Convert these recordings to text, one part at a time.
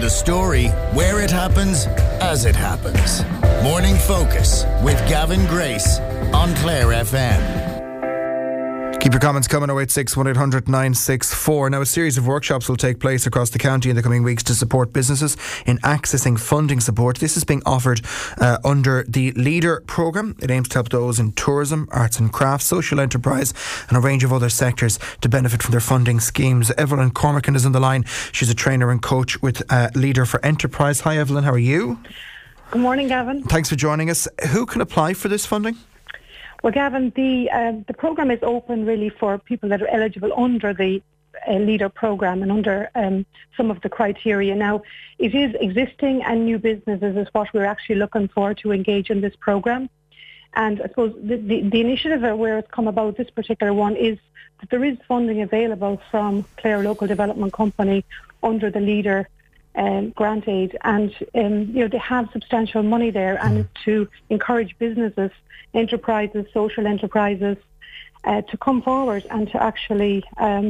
the story where it happens, as it happens. Morning Focus with Gavin Grace on Clare FM. Keep your comments coming 086 1800 964. Now, a series of workshops will take place across the county in the coming weeks to support businesses in accessing funding support. This is being offered under the LEADER programme. It aims to help those in tourism, arts and crafts, social enterprise and a range of other sectors to benefit from their funding schemes. Evelyn Cormacan is on the line. She's a trainer and coach with LEADER for Enterprise. Hi Evelyn, how are you? Good morning, Gavin. Thanks for joining us. Who can apply for this funding? Well, Gavin, the programme is open really for people that are eligible under the LEADER programme and under some of the criteria. Now, it is existing and new businesses is what we're actually looking for to engage in this programme. And I suppose the initiative where it's come about, this particular one, is that there is funding available from Clare Local Development Company under the LEADER grant aid, and they have substantial money there, and it's to encourage businesses, enterprises, social enterprises to come forward and to actually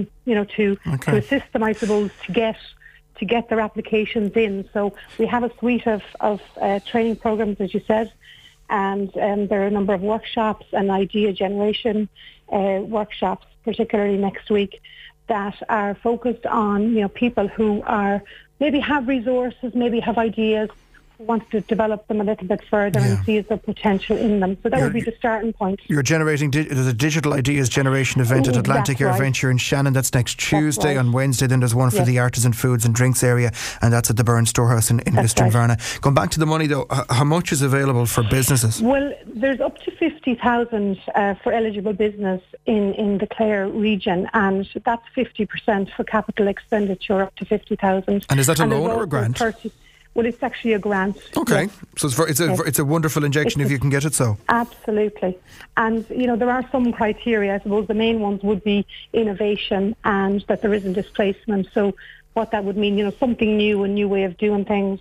to assist them, I suppose, to get their applications in. So we have a suite of training programs, as you said, and there are a number of workshops and idea generation workshops, particularly next week, that are focused on people who are maybe have resources, maybe have ideas, want to develop them a little bit further and see the potential in them. So that would be the starting point. You're generating, there's a Digital Ideas Generation event at Atlantic Air Venture in Shannon. That's next Tuesday. On Wednesday then there's one for the artisan foods and drinks area, and that's at the Burn Storehouse in Lisdoonvarna. Going back to the money though, how much is available for businesses? Well, there's up to 50,000 for eligible business in the Clare region, and that's 50% for capital expenditure up to 50,000. And is that a loan or a grant? Well, it's actually a grant. Okay, so it's a wonderful injection if you can get it so. Absolutely. And, there are some criteria. I suppose the main ones would be innovation and that there isn't displacement. So what that would mean, something new, a new way of doing things,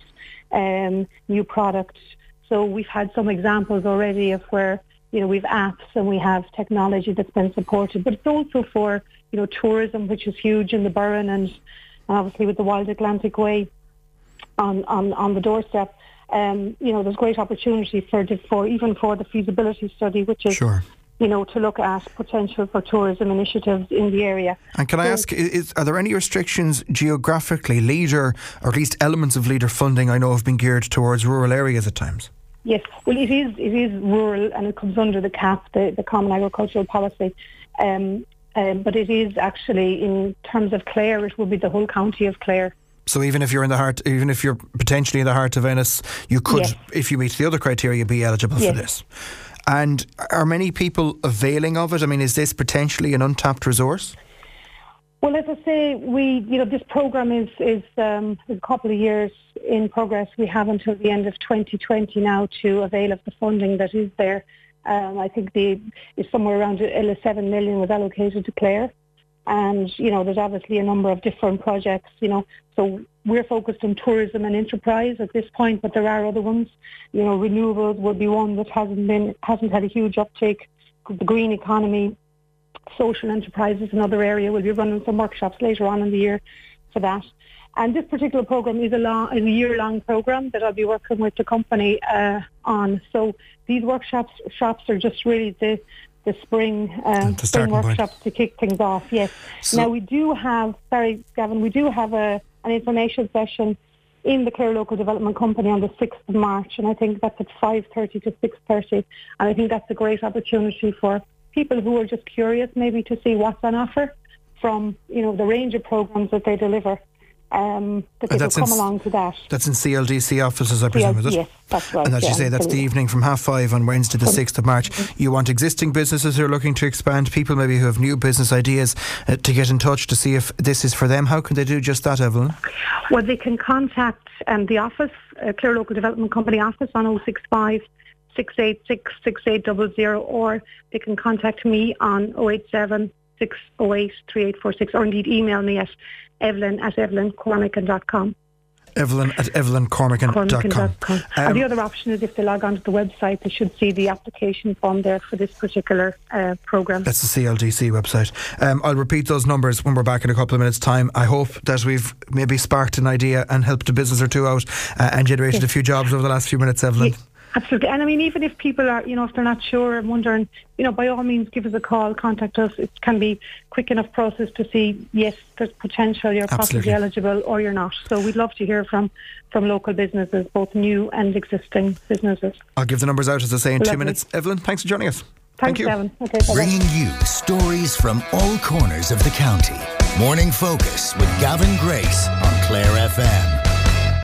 new product. So we've had some examples already of where, we've apps and we have technology that's been supported. But it's also for, tourism, which is huge in the Burren and obviously with the Wild Atlantic Way on the doorstep. There's great opportunity for the feasibility study, which is to look at potential for tourism initiatives in the area. And can I ask, are there any restrictions geographically? LEADER, or at least elements of LEADER funding, I know have been geared towards rural areas at times. Yes, well, it is rural, and it comes under the CAP, the Common Agricultural Policy. But it is actually, in terms of Clare, it will be the whole county of Clare. So even if you're potentially in the heart of Ennis, you could, if you meet the other criteria, be eligible for this. And are many people availing of it? I mean, is this potentially an untapped resource? Well, as I say, this programme is a couple of years in progress. We have until the end of 2020 now to avail of the funding that is there. I think it's somewhere around 7 million was allocated to Clare. And, there's obviously a number of different projects, so we're focused on tourism and enterprise at this point, but there are other ones. Renewables would be one that hasn't had a huge uptake. The green economy, social enterprises, another area. We'll be running some workshops later on in the year for that. And this particular programme is a year-long programme that I'll be working with the company on. So these workshops are just really the spring workshops to kick things off, yes. So now we do have, Gavin, an information session in the Clare Local Development Company on the 6th of March, and I think that's at 5:30 to 6:30, and I think that's a great opportunity for people who are just curious maybe to see what's on offer from, the range of programmes that they deliver. That they will come along to that. That's in CLDC offices, I presume, is it? Yes, that's right. And as you say, that's the evening from 5:30 on Wednesday the 6th of March. You want existing businesses who are looking to expand, people maybe who have new business ideas, to get in touch to see if this is for them. How can they do just that, Evelyn? Well, they can contact the office, Clare Local Development Company office on 065 686 6800, or they can contact me on 087 608 3846, or indeed email me at evelyn@evelyncormacan.com. Evelyn at evelyncormican.com. And the other option is if they log onto the website, they should see the application form there for this particular programme. That's the CLDC website. I'll repeat those numbers when we're back in a couple of minutes' time. I hope that we've maybe sparked an idea and helped a business or two out and generated a few jobs over the last few minutes, Evelyn. Yeah. Absolutely. And I mean, even if people are, if they're not sure and wondering, by all means, give us a call, contact us. It can be quick enough process to see, yes, there's potential, you're possibly eligible or you're not. So we'd love to hear from local businesses, both new and existing businesses. I'll give the numbers out, as I say, in 2 minutes. Evelyn, thanks for joining us. Thank you. Evan. Okay, bringing you stories from all corners of the county. Morning Focus with Gavin Grace on Clare FM.